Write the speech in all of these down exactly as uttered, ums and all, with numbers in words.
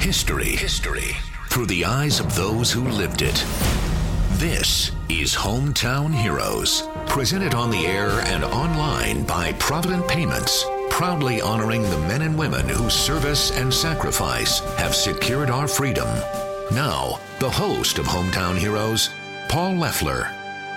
History. History. Through the eyes of those who lived it. This is Hometown Heroes. Presented on the air and online by Provident Payments. Proudly honoring the men and women whose service and sacrifice have secured our freedom. Now, the host of Hometown Heroes, Paul Leffler.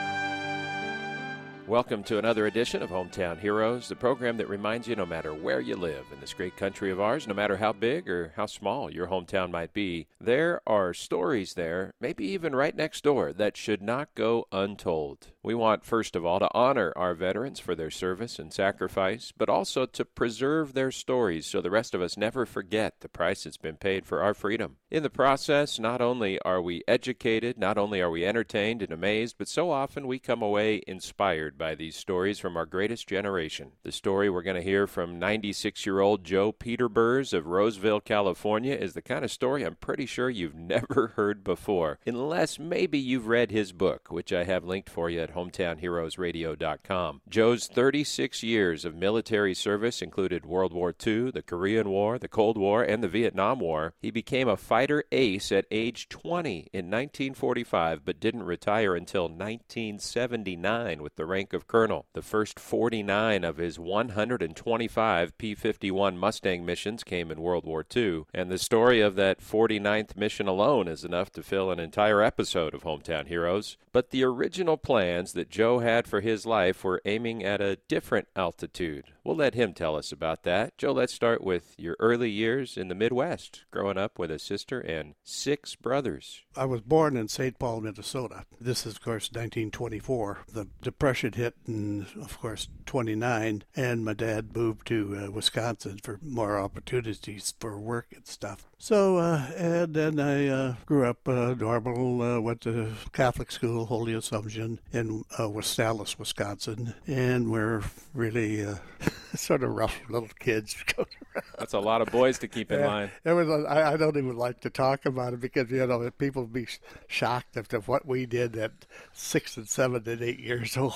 Welcome to another edition of Hometown Heroes, the program that reminds you no matter where you live in this great country of ours, no matter how big or how small your hometown might be, there are stories there, maybe even right next door, that should not go untold. We want, first of all, to honor our veterans for their service and sacrifice, but also to preserve their stories so the rest of us never forget the price that's been paid for our freedom. In the process, not only are we educated, not only are we entertained and amazed, but so often we come away inspired by these stories from our greatest generation. The story we're going to hear from ninety-six-year-old Joe Peterburs of Roseville, California, is the kind of story I'm pretty sure you've never heard before, unless maybe you've read his book, which I have linked for you at hometown heroes radio dot com. Joe's thirty-six years of military service included World War Two, the Korean War, the Cold War, and the Vietnam War. He became a fighter ace at age twenty in nineteen forty-five, but didn't retire until nineteen seventy-nine with the rank of colonel. The first forty-nine of his one hundred twenty-five P fifty-one Mustang missions came in World War Two, and the story of that forty-ninth mission alone is enough to fill an entire episode of Hometown Heroes. But the original plans that Joe had for his life were aiming at a different altitude. We'll let him tell us about that. Joe, let's start with your early years in the Midwest, growing up with a sister and six brothers. I was born in Saint Paul, Minnesota. This is, of course, nineteen twenty-four. The Depression hit in, of course, twenty-nine, and my dad moved to uh, Wisconsin for more opportunities for work and stuff. So, uh, and then I uh, grew up uh, normal, uh, went to Catholic school, Holy Assumption, in uh, Wistalis, Wisconsin, and we're really uh, sort of rough little kids. That's a lot of boys to keep in yeah, line. It was. A, I, I don't even like to talk about it because, you know, people would be shocked at what we did at six and seven and eight years old.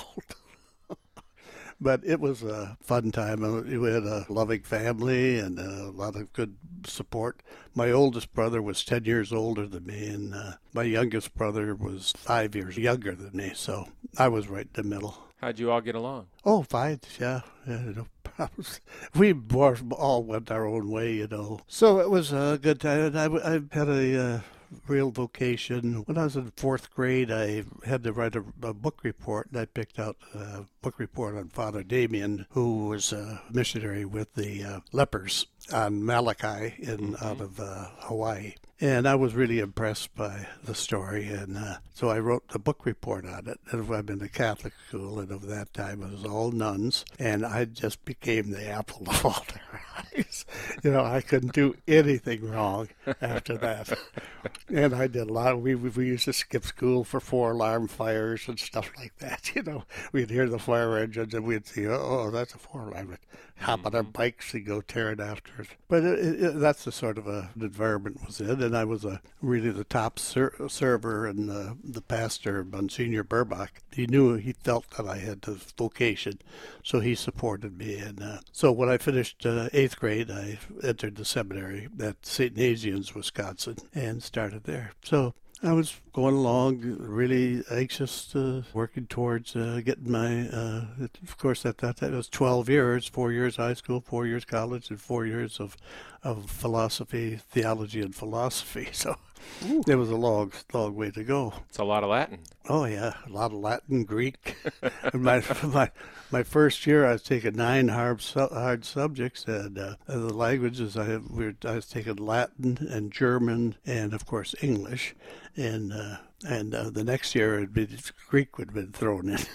But it was a fun time. We had a loving family and a lot of good support. My oldest brother was ten years older than me, and uh, my youngest brother was five years younger than me, so I was right in the middle. How'd you all get along? Oh, fine, yeah, yeah, no problems. We more all went our own way, you know. So it was a good time. I, I had a uh, real vocation. When I was in fourth grade, I had to write a, a book report, and I picked out a book report on Father Damien, who was a missionary with the uh, lepers on Malachi in mm-hmm. out of uh, Hawaii. And I was really impressed by the story, and uh, so I wrote the book report on it. And I'm in a Catholic school, and of that time it was all nuns, and I just became the apple of all their eyes. You know, I couldn't do anything wrong after that. And I did a lot. We we used to skip school for four alarm fires and stuff like that. You know, we'd hear the fire engines, and we'd see, oh, that's a four alarm. We'd hop mm-hmm. on our bikes and go tearing after it. But it, it, that's the sort of a, an environment was in. And I was a really the top ser- server, and the, the pastor, Monsignor Burbach, he knew, he felt that I had the vocation, so he supported me. And uh, so when I finished uh, eighth grade, I entered the seminary at Saint Nazianz, Wisconsin, and started there. So I was going along, really anxious, uh, working towards uh, getting my, uh, of course, at that time it was twelve years, four years high school, four years college, and four years of, of philosophy, theology, and philosophy. So Ooh. It was a long, long way to go. It's a lot of Latin. Oh, yeah, a lot of Latin, Greek. my, my my first year, I was taking nine hard, su- hard subjects, and uh, the languages, I, we were, I was taking Latin and German and, of course, English. And uh, and uh, the next year, it'd be, Greek would have been thrown in.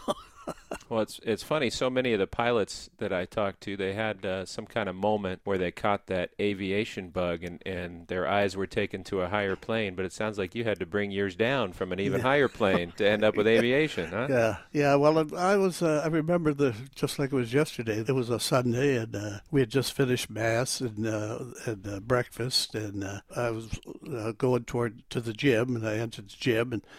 Well, it's it's funny. So many of the pilots that I talked to, they had uh, some kind of moment where they caught that aviation bug, and, and their eyes were taken to a higher plane. But it sounds like you had to bring yours down from an even yeah. higher plane to end up with aviation, huh? Yeah, yeah. Well, I was. Uh, I remember the just like it was yesterday. It was a Sunday, and uh, we had just finished mass and uh, and uh, breakfast, and uh, I was uh, going toward to the gym, and I entered the gym and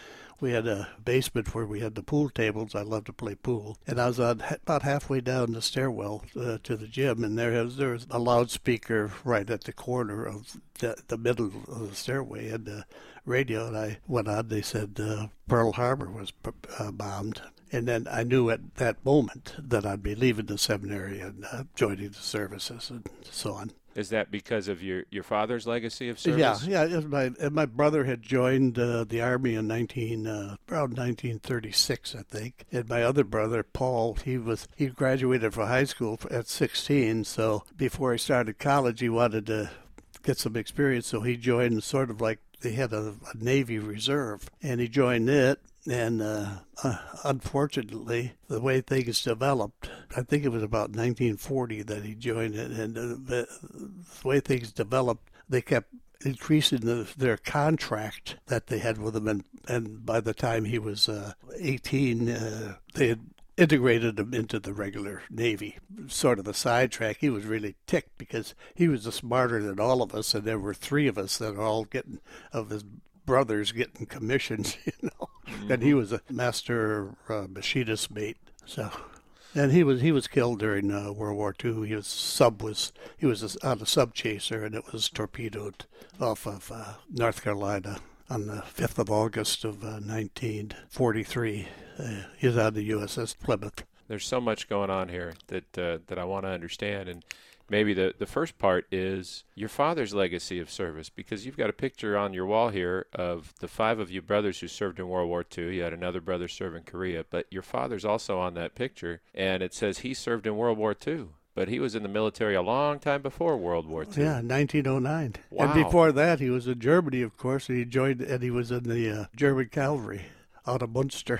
We had a basement where we had the pool tables. I loved to play pool. And I was on, about halfway down the stairwell uh, to the gym, and there was, there was a loudspeaker right at the corner of the, the middle of the stairway, and the radio, and I went on. They said uh, Pearl Harbor was uh, bombed. And then I knew at that moment that I'd be leaving the seminary and uh, joining the services and so on. Is that because of your, your father's legacy of service? Yeah, yeah. It was my and my brother had joined uh, the Army in nineteen uh, around nineteen thirty-six, I think. And my other brother, Paul, he was he graduated from high school at sixteen. So before he started college, he wanted to get some experience. So he joined sort of like they had a, a Navy Reserve, and he joined it. And uh, uh, unfortunately, the way things developed, I think it was about nineteen forty that he joined it, and uh, the, the way things developed, they kept increasing the, their contract that they had with him, and, and by the time he was uh, eighteen, uh, they had integrated him into the regular Navy. Sort of a sidetrack. He was really ticked because he was smarter than all of us, and there were three of us that are all getting, of his brothers getting commissions, you know. Mm-hmm. And he was a master uh, machinist mate. So, and he was he was killed during uh, World War Two. He was sub was he was a, on a sub chaser, and it was torpedoed off of uh, North Carolina on the fifth of August of uh, nineteen forty-three. Uh, he was on the U S S Plymouth. There's so much going on here that uh, that I want to understand, and maybe the, the first part is your father's legacy of service, because you've got a picture on your wall here of the five of you brothers who served in World War Two. You had another brother serve in Korea, but your father's also on that picture, and it says he served in World War Two. But he was in the military a long time before World War Two. Yeah, nineteen oh nine. Wow. And before that, he was in Germany, of course, and he joined, and he was in the uh, German cavalry out of Munster.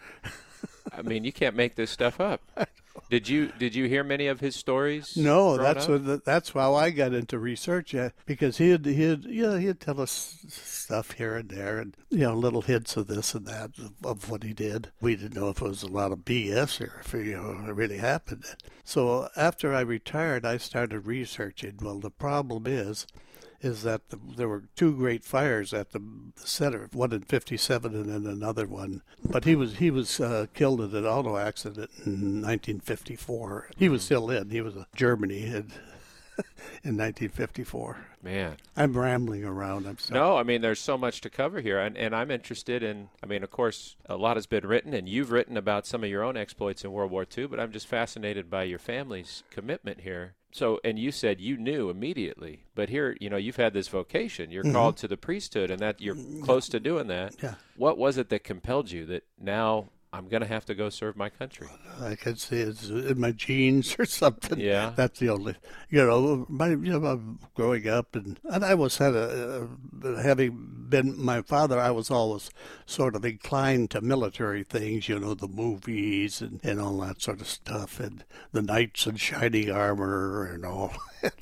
I mean, you can't make this stuff up. Did you did you hear many of his stories? No, that's up? what, that's how I got into research. Uh, because he'd he'd you know he'd tell us stuff here and there, and you know little hints of this and that of, of what he did. We didn't know if it was a lot of B S or if you know it really happened. So after I retired, I started researching. Well, the problem is. is that the, there were two great fires at the center, one in fifty-seven and then another one. But he was he was uh, killed in an auto accident in nineteen fifty-four. He was still in. He was in Germany in, in nineteen fifty-four. Man. I'm rambling around. I'm sorry. No, I mean, there's so much to cover here. And, and I'm interested in, I mean, of course, a lot has been written, and you've written about some of your own exploits in World War Two, but I'm just fascinated by your family's commitment here. So, and you said you knew immediately, but here, you know, you've had this vocation. You're mm-hmm. called to the priesthood, and that you're close to doing that. Yeah. What was it that compelled you that now I'm going to have to go serve my country? I could say it's in my genes or something. Yeah. That's the only, you know, my, you know, growing up, and, and I was had a, uh, having been my father, I was always sort of inclined to military things, you know, the movies and, and all that sort of stuff, and the knights in shining armor and all,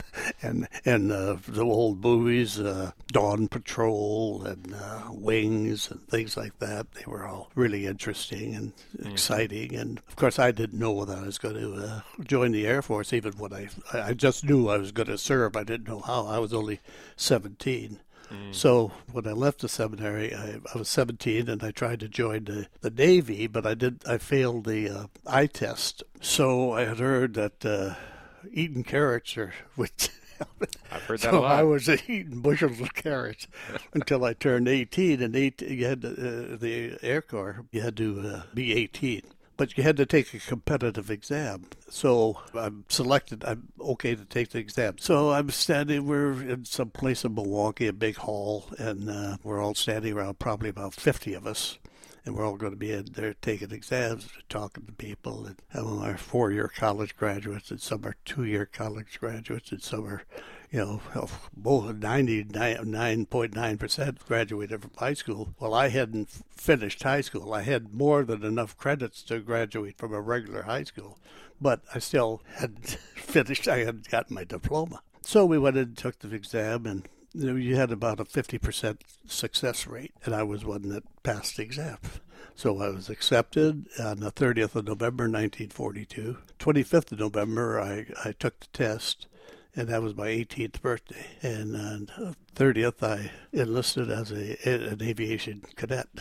and and uh, the old movies, uh, Dawn Patrol and uh, Wings and things like that. They were all really interesting and mm. exciting, and of course I didn't know that I was going to uh, join the Air Force. Even when I I just knew I was going to serve, I didn't know how. I was only seventeen. Mm. So when I left the seminary, I, I was seventeen, and I tried to join the, the Navy, but I did I failed the uh, eye test. So I had heard that uh, eating carrots or which. I've heard so that a lot. I was eating bushels of carrots until I turned eighteen, and eighteen, you had to, uh, the Air Corps. You had to uh, be eighteen, but you had to take a competitive exam. So I'm selected. I'm okay to take the exam. So I'm standing. We're in some place in Milwaukee, a big hall, and uh, we're all standing around, probably about fifty of us. And we're all going to be in there taking exams, talking to people. And some of our four-year college graduates, and some are two-year college graduates, and some are, you know, both ninety-nine point nine percent graduated from high school. Well, I hadn't finished high school. I had more than enough credits to graduate from a regular high school, but I still hadn't finished. I hadn't gotten my diploma. So we went and took the exam, and you had about a fifty percent success rate, and I was one that passed the exam. So I was accepted on the thirtieth of November, nineteen forty-two. twenty-fifth of November, I, I took the test, and that was my eighteenth birthday. And on the thirtieth, I enlisted as a, an aviation cadet.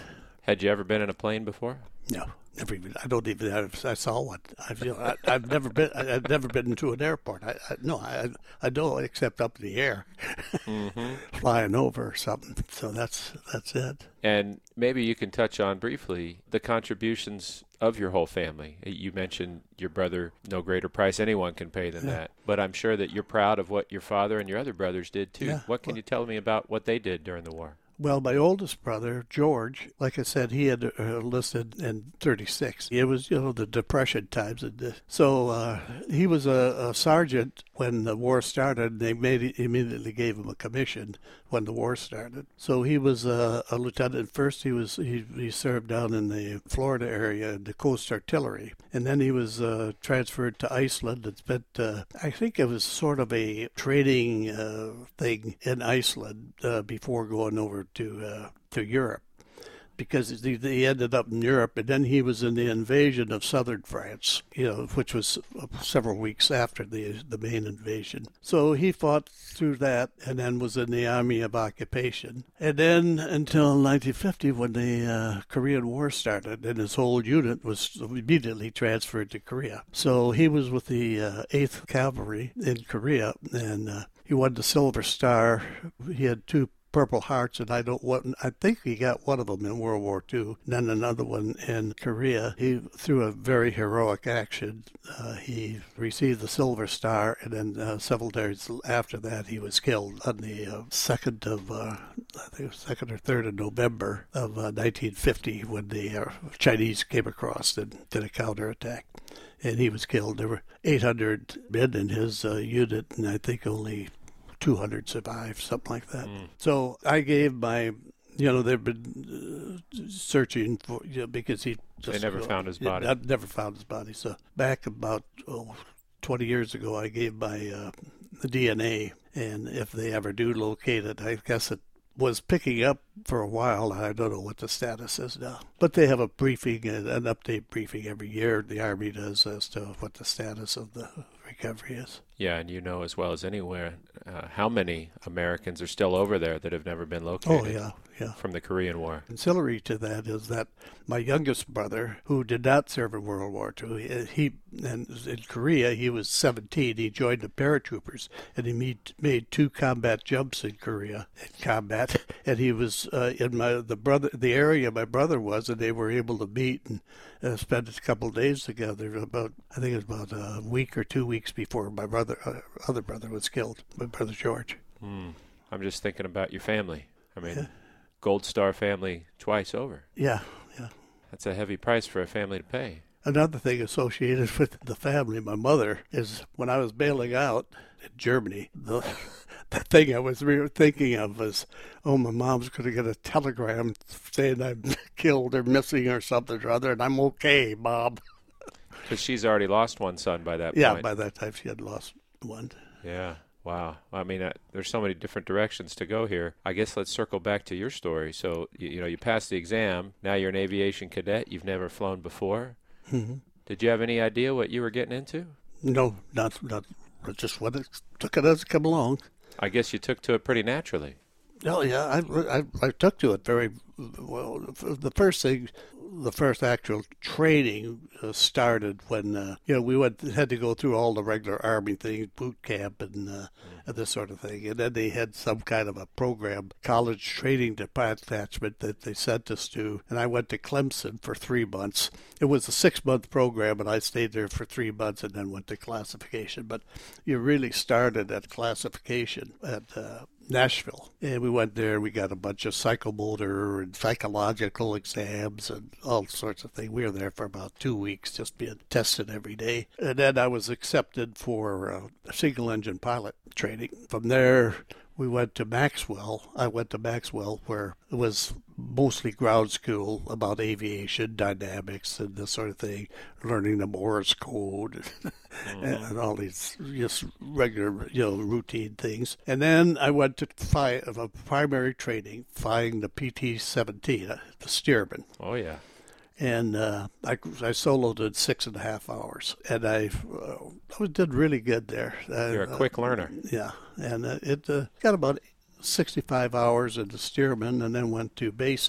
Had you ever been in a plane before? No, never even. I don't even. I, I saw one. I've, you know, I, I've never been. I, I've never been into an airport. I, I no, I, I don't, except up in the air, mm-hmm. flying over or something. So that's that's it. And maybe you can touch on briefly the contributions of your whole family. You mentioned your brother, no greater price anyone can pay than yeah. that. But I'm sure that you're proud of what your father and your other brothers did too. Yeah. What can well, you tell me about what they did during the war? Well, my oldest brother, George, like I said, he had uh, enlisted in thirty-six. It was, you know, the Depression times. And the, so uh, he was a, a sergeant when the war started. They made immediately gave him a commission when the war started. So he was a, a lieutenant. First, he was he, he served down in the Florida area in the Coast Artillery. And then he was uh, transferred to Iceland and spent, uh, I think it was sort of a training uh, thing in Iceland uh, before going over to uh, to Europe, because he, he ended up in Europe, and then he was in the invasion of southern France, you know, which was several weeks after the the main invasion. So he fought through that, and then was in the Army of Occupation, and then until nineteen fifty, when the uh, Korean War started, and his whole unit was immediately transferred to Korea. So he was with the uh, eighth Cavalry in Korea, and uh, he won the Silver Star. He had two Purple Hearts, and I don't what I think he got one of them in World War Two, and then another one in Korea. He, through a very heroic action, uh, he received the Silver Star, and then uh, several days after that, he was killed on the uh, second of uh, I think it was second or third of November of uh, nineteen fifty, when the uh, Chinese came across and did a counterattack. And he was killed. There were eight hundred men in his uh, unit, and I think only two hundred survived, something like that. Mm. So I gave my, you know, they've been uh, searching for, you know, because he just... They never you know, found his body. I never found his body. So back about oh, twenty years ago, I gave my uh, the D N A, and if they ever do locate it, I guess it was picking up for a while. I don't know what the status is now. But they have a briefing, an update briefing every year, the Army does, as to what the status of the recovery is. Yeah, and you know as well as anywhere uh, how many Americans are still over there that have never been located. Oh, yeah, yeah. From the Korean War. Ancillary to that is that my youngest brother, who did not serve in World War Two, he, and in Korea, he was seventeen. He joined the paratroopers, and he made, made two combat jumps in Korea, in combat, and he was uh, in my the brother the area my brother was, and they were able to meet and uh, spend a couple of days together. About I think it was about a week or two weeks before my brother, uh, other brother, was killed. My brother George. Mm. I'm just thinking about your family. I mean, yeah. Gold Star family twice over. Yeah, yeah. That's a heavy price for a family to pay. Another thing associated with the family, my mother, is when I was bailing out in Germany, the, the thing I was re- thinking of was, oh, my mom's going to get a telegram saying I'm killed or missing or something or other, and I'm okay, Mom. Because she's already lost one son by that yeah, point. Yeah, by that time she had lost one. Yeah. Wow. I mean, uh, there's so many different directions to go here. I guess let's circle back to your story. So, you, you know, you passed the exam. Now you're an aviation cadet. You've never flown before. Mm-hmm. Did you have any idea what you were getting into? No, not, not just what it took it as it come along. I guess you took to it pretty naturally. Oh, yeah. I, I, I took to it very well. The first thing, the first actual training uh, started when, uh, you know, we went had to go through all the regular Army things, boot camp and, uh, mm. and this sort of thing. And then they had some kind of a program, college training detachment that they sent us to. And I went to Clemson for three months. It was a six-month program, and I stayed there for three months and then went to classification. But you really started at classification at uh, Nashville. And we went there, we got a bunch of psychomotor and psychological exams and all sorts of things. We were there for about two weeks just being tested every day. And then I was accepted for uh, single engine pilot training. From there, we went to Maxwell. I went to Maxwell, where it was mostly ground school about aviation, dynamics, and this sort of thing, learning the Morse code mm-hmm. and all these just regular, you know, routine things. And then I went to fly, uh, primary training, flying the P T seventeen, uh, the Stearman. Oh, yeah. And uh, I, I soloed in six and a half hours, and I, uh, I did really good there. You're a uh, quick learner. Yeah, and uh, it uh, got about sixty-five hours in the Stearman, and then went to basic,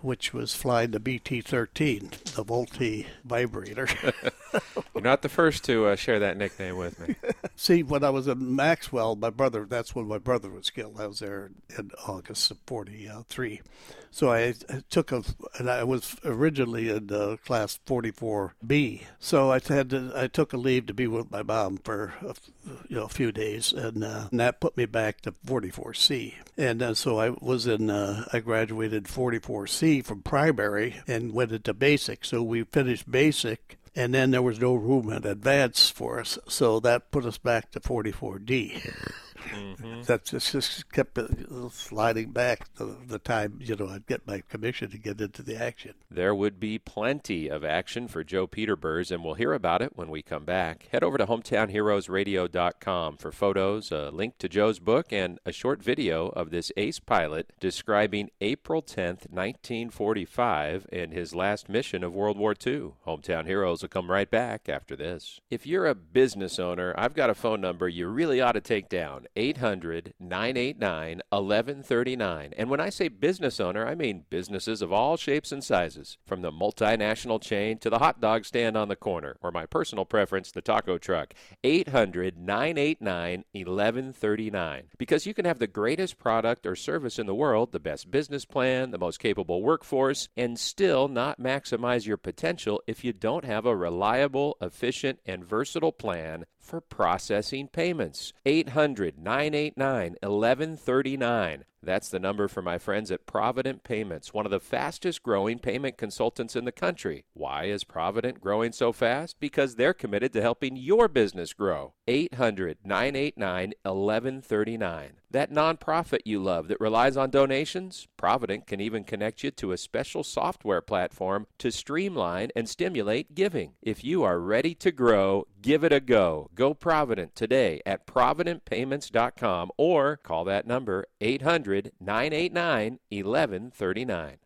which was flying the B T thirteen, the Vultee vibrator. You're not the first to uh, share that nickname with me. See, when I was in Maxwell, my brother, that's when my brother was killed. I was there in August of forty-three. So I, I took a, and I was originally in uh, class forty-four B. So I had to, I took a leave to be with my mom for a, you know, a few days, and, uh, and that put me back to forty-four C. And uh, so I was in, uh, I graduated forty-four C from primary and went into basic. So we finished basic. And then there was no room in advance for us, so that put us back to forty-four D. Mm-hmm. That just, just kept sliding back the, the time, you know, I'd get my commission to get into the action. There would be plenty of action for Joe Peterburs, and we'll hear about it when we come back. Head over to hometown heroes radio dot com for photos, a link to Joe's book, and a short video of this ace pilot describing April tenth, nineteen forty-five, and his last mission of World War Two. Hometown Heroes will come right back after this. If you're a business owner, I've got a phone number you really ought to take down. eight hundred, nine eight nine, eleven thirty-nine. And when I say business owner, I mean businesses of all shapes and sizes, from the multinational chain to the hot dog stand on the corner, or my personal preference, the taco truck. eight hundred, nine eight nine, eleven thirty-nine. Because you can have the greatest product or service in the world, the best business plan, the most capable workforce, and still not maximize your potential if you don't have a reliable, efficient, and versatile plan for processing payments. eight hundred, nine eight nine, eleven thirty-nine. That's the number for my friends at Provident Payments, one of the fastest growing payment consultants in the country. Why is Provident growing so fast? Because they're committed to helping your business grow. eight hundred, nine eight nine, eleven thirty-nine. That nonprofit you love that relies on donations? Provident can even connect you to a special software platform to streamline and stimulate giving. If you are ready to grow, give it a go. Go Provident today at provident payments dot com or call that number eight hundred, nine eight nine, eleven thirty-nine.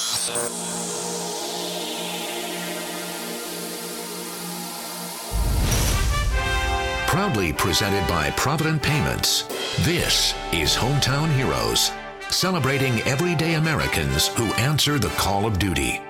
Proudly presented by Provident Payments, this is Hometown Heroes, celebrating everyday Americans who answer the call of duty.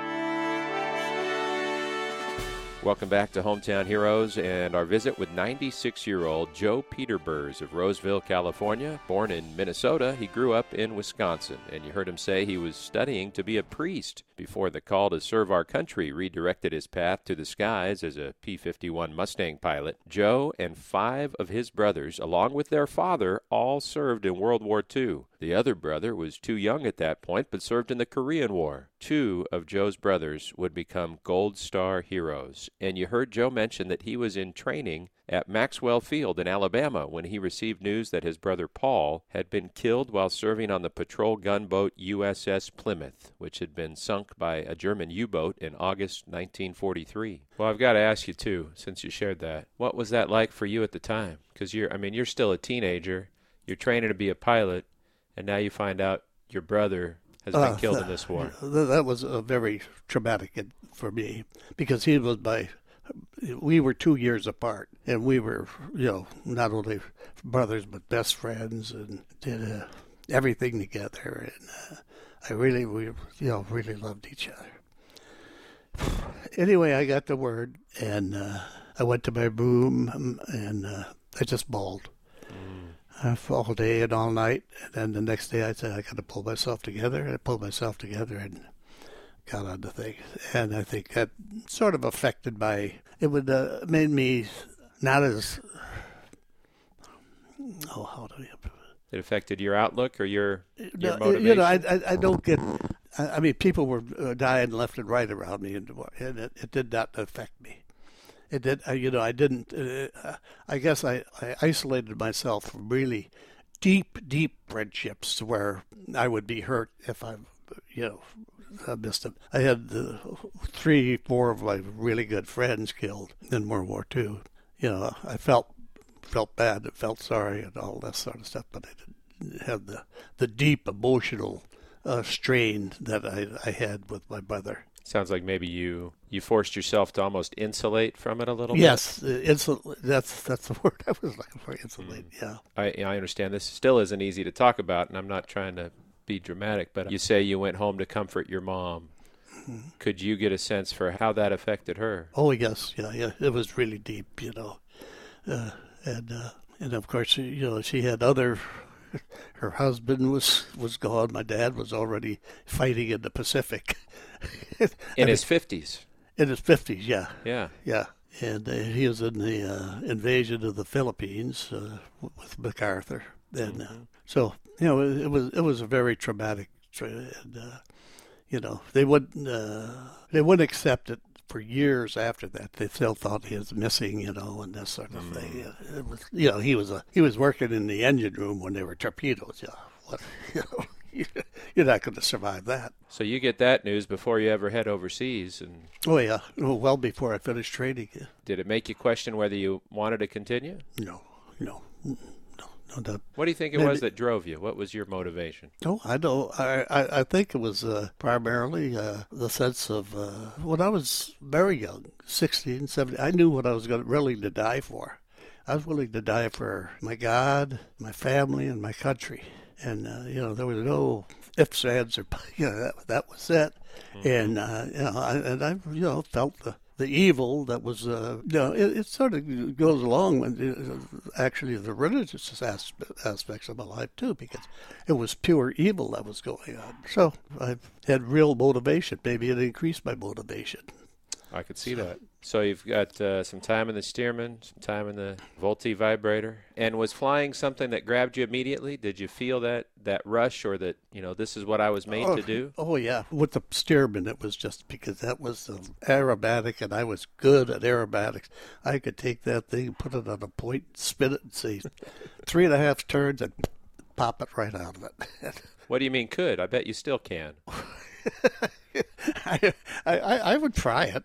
Welcome back to Hometown Heroes and our visit with ninety-six-year-old Joe Peterburs of Roseville, California. Born in Minnesota, he grew up in Wisconsin, and you heard him say he was studying to be a priest before the call to serve our country redirected his path to the skies as a P fifty-one Mustang pilot. Joe and five of his brothers, along with their father, all served in World War Two. The other brother was too young at that point, but served in the Korean War. Two of Joe's brothers would become Gold Star heroes. And you heard Joe mention that he was in training at Maxwell Field in Alabama when he received news that his brother Paul had been killed while serving on the patrol gunboat U S S Plymouth, which had been sunk by a German U-boat in August nineteen forty-three. Well, I've got to ask you, too, since you shared that, what was that like for you at the time? Because you're, I mean, you're still a teenager, you're training to be a pilot, and now you find out your brother has been uh, killed that, in this war. That was a very traumatic for me because he was my, we were two years apart, and we were, you know, not only brothers but best friends, and did uh, everything together. And uh, I really, we, you know, really loved each other. Anyway, I got the word, and uh, I went to my room, and uh, I just bawled. Uh, all day and all night, and then the next day I said I got to pull myself together, and I pulled myself together and got on the thing. And I think that sort of affected my. It would uh, made me not as. Oh, how do you? It affected your outlook or your, your no, motivation? You know, I, I, I don't get. I, I mean, people were uh, dying left and right around me, and, and it, it did not affect me. It did, you know, I didn't, uh, I guess I, I isolated myself from really deep, deep friendships where I would be hurt if I, you know, I missed them. I had uh, three, four of my really good friends killed in World War Two. You know, I felt felt bad and felt sorry and all that sort of stuff, but I didn't have the, the deep emotional uh, strain that I, I had with my brother. Sounds like maybe you, you forced yourself to almost insulate from it a little yes, bit. Yes, insul- that's that's the word I was looking for, insulate, mm. yeah. I I understand this still isn't easy to talk about, and I'm not trying to be dramatic, but you say you went home to comfort your mom. Mm-hmm. Could you get a sense for how that affected her? Oh, yes. Yeah, yeah. It was really deep, you know. Uh, and, uh, and, of course, you know, she had other... Her husband was, was gone. My dad was already fighting in the Pacific. In his fifties? In his fifties, yeah. Yeah. Yeah. And uh, he was in the uh, invasion of the Philippines uh, with MacArthur. And uh, so, you know, it, it was it was a very traumatic, and, uh, you know, they wouldn't, uh, they wouldn't accept it for years after that. They still thought he was missing, you know, and this sort of mm. thing. It was, you know, he was a he was working in the engine room when there were torpedoes. You know, what, you know, you're not going to survive that. So you get that news before you ever head overseas, and oh yeah, well before I finished training. Yeah. Did it make you question whether you wanted to continue? No, no. No doubt. What do you think it Maybe. was that drove you? What was your motivation? Oh, I know. I, I, I think it was uh, primarily uh, the sense of uh, when I was very young, sixteen, seventeen, I knew what I was going willing to die for. I was willing to die for my God, my family, and my country. And, uh, you know, there was no ifs, ands, or, you know, that, that was it. Mm-hmm. And, uh, you know, I, and I, you know, felt the the evil that was, uh, you know, it, it sort of goes along with uh, actually the religious aspect, aspects of my life, too, because it was pure evil that was going on. So I had real motivation. Maybe it increased my motivation. I could see so. that. So you've got uh, some time in the Stearman, some time in the Vultee vibrator. And was flying something that grabbed you immediately? Did you feel that, that rush, or that, you know, this is what I was made oh, to do? Oh, yeah. With the Stearman, it was just because that was uh, aerobatic, and I was good at aerobatics. I could take that thing, put it on a point, spin it, and say three and a half turns, and pop it right out of it. What do you mean could? I bet you still can. I, I I would try it.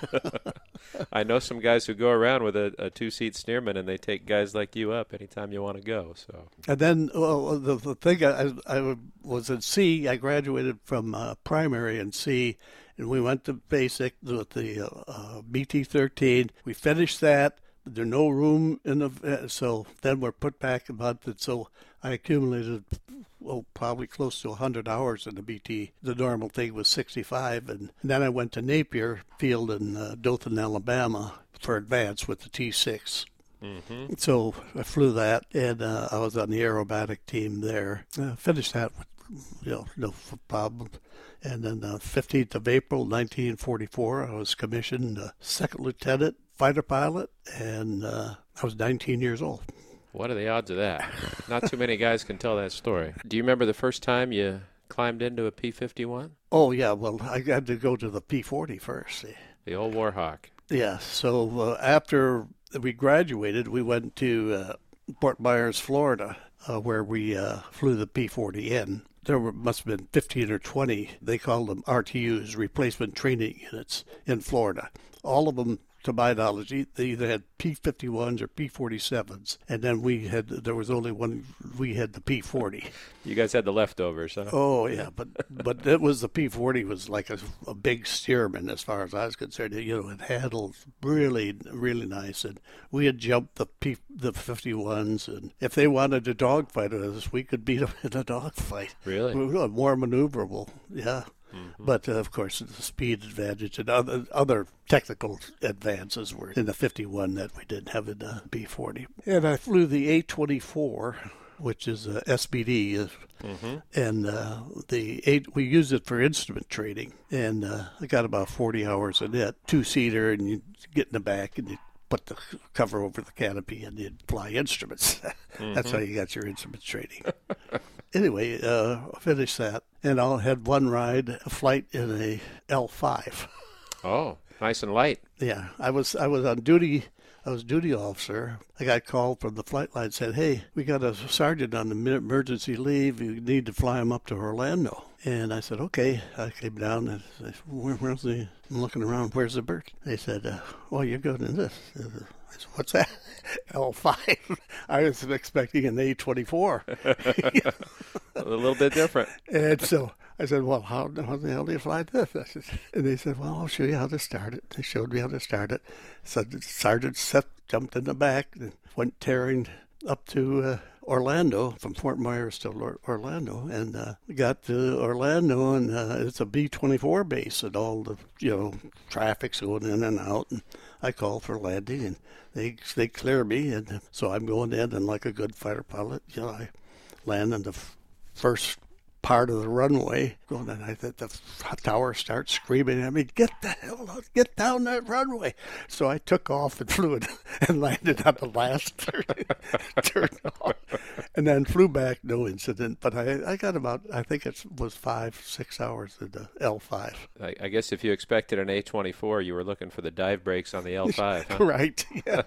I know some guys who go around with a, a two-seat Stearman, and they take guys like you up anytime you want to go. So. And then well, the, the thing, I, I was in C. I graduated from uh, primary in C, and we went to basic with the uh, uh, B T thirteen. We finished that. There's no room in the, so then we're put back a month, and so I accumulated, well, probably close to one hundred hours in the B T. The normal thing was sixty-five, and then I went to Napier Field in uh, Dothan, Alabama for advance with the T six. Mm-hmm. So I flew that, and uh, I was on the aerobatic team there. Uh, finished that with, you know, no problem. And then the fifteenth of April, nineteen forty-four, I was commissioned uh, second lieutenant, fighter pilot, and uh, I was nineteen years old. What are the odds of that? Not too many guys can tell that story. Do you remember the first time you climbed into a P fifty-one? Oh, yeah. Well, I had to go to the P forty first. The old Warhawk. Yeah. So uh, after we graduated, we went to uh, Fort Myers, Florida, uh, where we uh, flew the P forty in. There were, must have been fifteen or twenty. They called them R T Us, replacement training units, in Florida. All of them, to my knowledge, they either had P fifty-ones or P forty-sevens, and then we had, there was only one, we had the P forty. You guys had the leftovers, huh? Oh, yeah, but but it was, the P forty was like a, a big Stearman as far as I was concerned. You know, it handled really, really nice, and we had jumped the P, the fifty-ones, and if they wanted to dogfight us, we could beat them in a dogfight. Really? We were more maneuverable, yeah. Mm-hmm. But, uh, of course, the speed advantage and other other technical advances were in the fifty-one that we didn't have in the P forty. And I flew the A twenty-four, which is a S B D, mm-hmm. and uh, the eight, we used it for instrument training. And uh, I got about forty hours in it, two-seater, and you get in the back and you put the cover over the canopy and you'd fly instruments. Mm-hmm. That's how you got your instruments training. Anyway, uh, I finished that, and I had one ride, a flight in a L five. Oh, nice and light. Yeah, I was I was on duty. I was duty officer. I got called from the flight line, said, "Hey, we got a sergeant on emergency leave. You need to fly him up to Orlando." And I said, "Okay." I came down and I said, Where, "Where's the?" I'm looking around. "Where's the bird?" They said, uh, "Well, you're going in this." I said, "What's that?" L five. I was expecting an A twenty-four. A little bit different. And so I said, "Well, how, how the hell do you fly this?" I said, and they said, "Well, I'll show you how to start it." They showed me how to start it. So the sergeant set, jumped in the back and went tearing up to uh, Orlando, from Fort Myers to Lor- Orlando, and uh, got to Orlando, and uh, it's a B twenty-four base, and all the, you know, traffic's going in and out, and I call for landing, and they they clear me, and so I'm going in, and like a good fighter pilot, you know, I land in the f- first part of the runway, going, and I thought the tower starts screaming at me, "Get the hell out, get down that runway!" So I took off and flew it and landed on the last turn, turn off, and then flew back, no incident. But I, I got about, I think it was five, six hours in the L five. I, I guess if you expected an A twenty-four, you were looking for the dive brakes on the L five, huh? Right, yeah.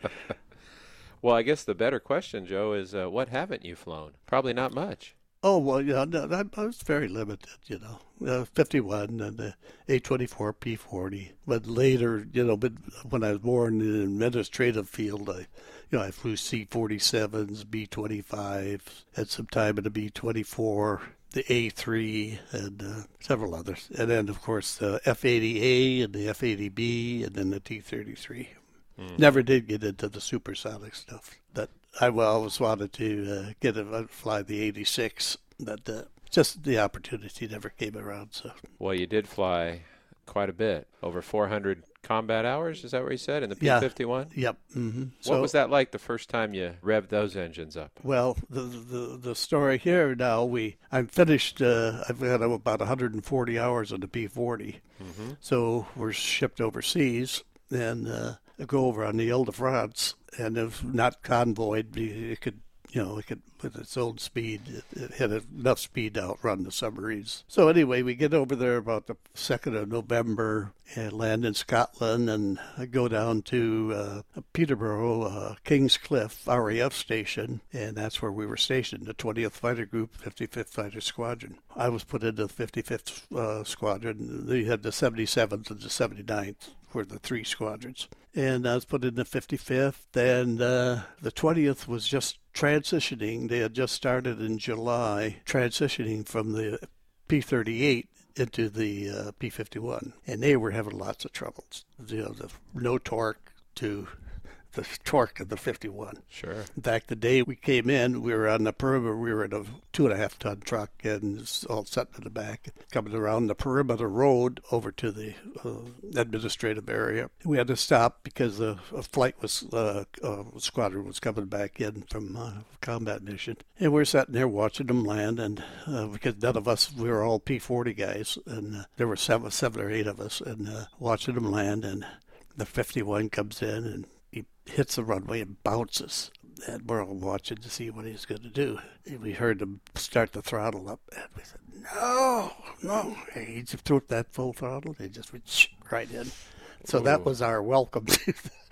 Well, I guess the better question, Joe, is uh, what haven't you flown? Probably not much. Oh, well, yeah, no, I, I was very limited, you know. Uh, fifty-one and the A twenty-four P forty. But later, you know, but when I was more in the administrative field, I, you know, I flew C forty-sevens, B twenty-fives, had some time in the B twenty-four, the A three, and uh, several others. And then, of course, the F eighty A and the F eighty B, and then the T thirty-three. Mm. Never did get into the supersonic stuff. But I always wanted to uh, get a fly the eighty-six, but uh, just the opportunity never came around. So, well, you did fly quite a bit, over four hundred combat hours. Is that what you said in the P fifty-one? Yeah. Yep. Mm-hmm. What so, was that like the first time you revved those engines up? Well, the the the story here now, we I'm finished. Uh, I've got about one hundred forty hours on the P forty, mm-hmm. So we're shipped overseas and. Uh, go over on the Ile de France, and if not convoyed, it could, you know, it could, with its own speed, it, it had enough speed to outrun the submarines. So anyway, we get over there about the second of November and land in Scotland, and I go down to uh, Peterborough, uh, King's Cliff R A F station, and that's where we were stationed, the twentieth Fighter Group, fifty-fifth Fighter Squadron. I was put into the fifty-fifth uh, Squadron. They had the seventy-seventh and the seventy-ninth. Were the three squadrons. And I was put in the fifty-fifth, and uh, the twentieth was just transitioning. They had just started in July, transitioning from the P thirty-eight into the uh, P fifty-one. And they were having lots of troubles. You know, the no torque to the torque of the fifty-one. Sure. In fact, the day we came in, we were on the perimeter. We were in a two and a half ton truck, and it's all set in the back, coming around the perimeter road over to the uh, administrative area. We had to stop because a, a flight was, uh, a squadron was coming back in from a combat mission, and we're sitting there watching them land. And uh, because none of us, we were all P forty guys, and uh, there were seven, seven or eight of us, and uh, watching them land, and the fifty-one comes in and he hits the runway and bounces. And we're all watching to see what he's going to do. And we heard him start the throttle up. And we said, no, no. And he just threw that full throttle. They just went right in. So Ooh. That was our welcome to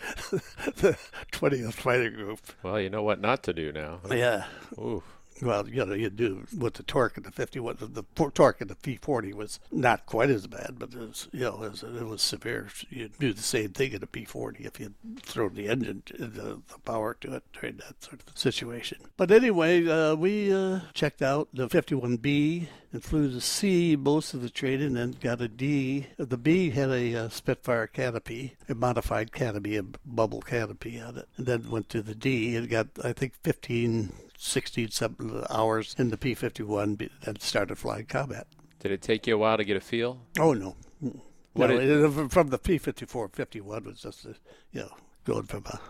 the twentieth Fighter Group. Well, you know what not to do now. Huh? Yeah. Ooh. Well, you know, you do with the torque of the fifty-one. The, the torque of the P forty was not quite as bad, but it was, you know, it was, it was severe. You'd do the same thing in a P forty if you throw the engine, the, the power to it during that sort of situation. But anyway, uh, we uh, checked out the fifty-one B and flew the C most of the training, and got a D. The B had a uh, Spitfire canopy, a modified canopy, a bubble canopy on it, and then went to the D and got, I think, fifteen. sixteen hours in the P fifty-one and started flying combat. Did it take you a while to get a feel? Oh, no. What no, did... it, from the P fifty-four, fifty-one was just, a, you know, going from a...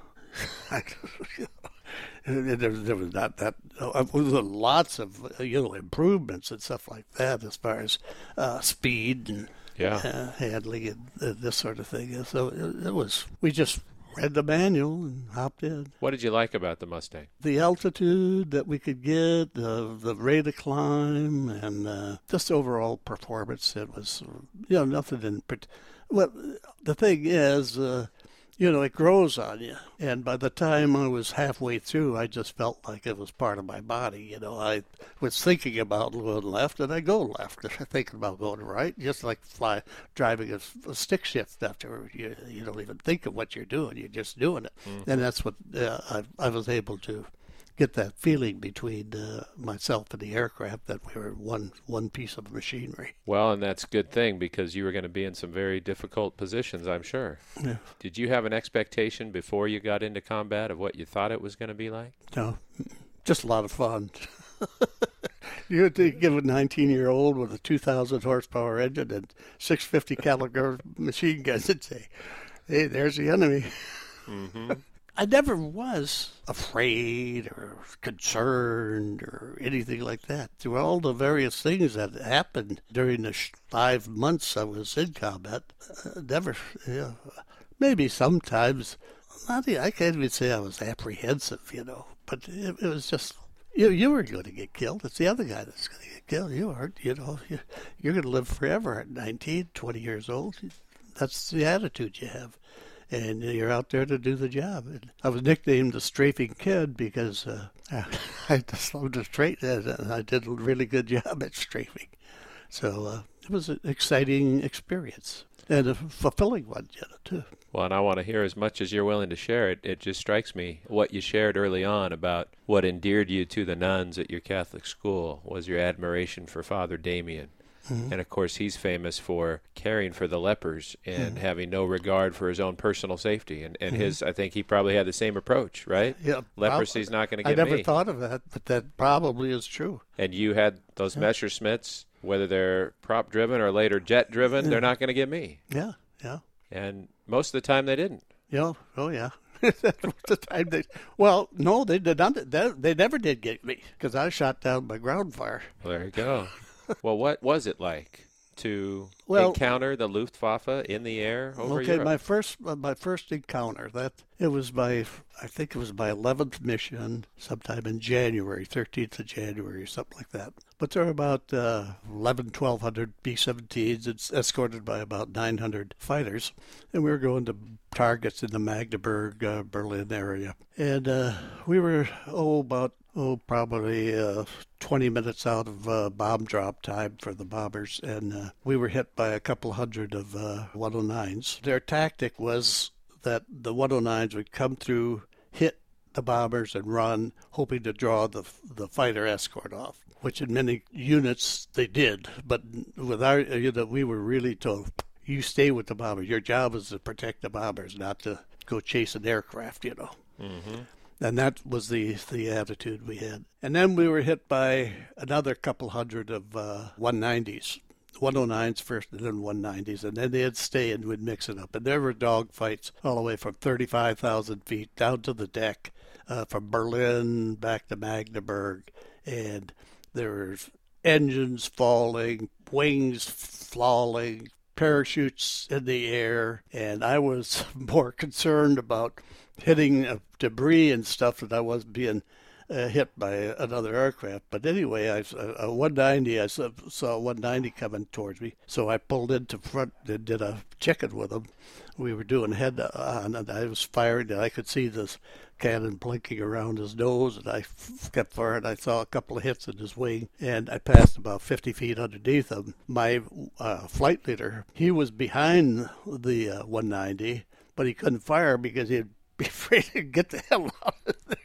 there, there was not that... Uh, there was lots of, you know, improvements and stuff like that as far as uh, speed and yeah. uh, handling and uh, this sort of thing. So it, it was... We just... read the manual and hopped in. What did you like about the Mustang? The altitude that we could get, uh, the rate of climb, and uh, just overall performance. It was, you know, nothing in... Well, the thing is, uh, you know, it grows on you. And by the time I was halfway through, I just felt like it was part of my body. You know, I was thinking about going left, and I go left. Thinking about going right, just like fly driving a, a stick shift after you, you don't even think of what you're doing. You're just doing it. Mm-hmm. And that's what uh, I, I was able to get that feeling between uh, myself and the aircraft that we were one one piece of machinery. Well, and that's a good thing because you were going to be in some very difficult positions, I'm sure. Yeah. Did you have an expectation before you got into combat of what you thought it was going to be like? No, just a lot of fun. You had to give a nineteen-year-old with a two thousand horsepower engine and six fifty caliber machine guns and say, hey, there's the enemy. Mm-hmm. I never was afraid or concerned or anything like that. Through all the various things that happened during the five months I was in combat, uh, never, you know, maybe sometimes, not, I can't even say I was apprehensive, you know, but it, it was just, you, you were going to get killed. It's the other guy that's going to get killed. You aren't, you know, you, you're going to live forever at nineteen, twenty years old. That's the attitude you have. And you're out there to do the job. And I was nicknamed the strafing kid because uh, I just loved to straight, and I did a really good job at strafing. So uh, it was an exciting experience and a fulfilling one, you know, too. Well, and I want to hear as much as you're willing to share it. It just strikes me what you shared early on about what endeared you to the nuns at your Catholic school was your admiration for Father Damien. Mm-hmm. And, of course, he's famous for caring for the lepers and mm-hmm. having no regard for his own personal safety. And, and mm-hmm. his, I think he probably had the same approach, right? Yeah. Leprosy's not going to get me. I never me. thought of that, but that probably is true. And you had those yeah. Messerschmitts, whether they're prop-driven or later jet-driven, yeah. they're not going to get me. Yeah, yeah. And most of the time they didn't. Yeah, oh, yeah. the time they, well, no, they did not. They, they never did get me because I shot down by ground fire. Well, there you go. Well, what was it like to well, encounter the Luftwaffe in the air over okay, Europe? my first uh, my first encounter, that it was my, I think it was my eleventh mission sometime in January, thirteenth of January, something like that. But there were about uh, eleven, twelve hundred B seventeens. It's escorted by about nine hundred fighters. And we were going to targets in the Magdeburg, uh, Berlin area. And uh, we were, oh, about oh, probably uh, twenty minutes out of uh, bomb drop time for the bombers, and uh, we were hit by a couple hundred of uh, one oh nines. Their tactic was that the one oh nines would come through, hit the bombers, and run, hoping to draw the the fighter escort off, which in many units they did. But with our, you know, we were really told, you stay with the bombers. Your job is to protect the bombers, not to go chase an aircraft, you know. Mm-hmm. And that was the, the attitude we had. And then we were hit by another couple hundred of uh, one nineties. one oh nines first and then one nineties. And then they'd stay and we'd mix it up. And there were dog fights all the way from thirty-five thousand feet down to the deck, uh, from Berlin back to Magdeburg. And there were engines falling, wings falling, parachutes in the air. And I was more concerned about hitting uh, debris and stuff that I was being uh, hit by another aircraft. But anyway, I a one ninety, I saw, saw one ninety coming towards me, so I pulled into front and did a check-in with him. We were doing head on, and I was firing, and I could see this cannon blinking around his nose, and I f- kept firing. I saw a couple of hits in his wing, and I passed about fifty feet underneath him. My uh, flight leader, he was behind the uh, one ninety, but he couldn't fire because he'd be afraid to get the hell out of there.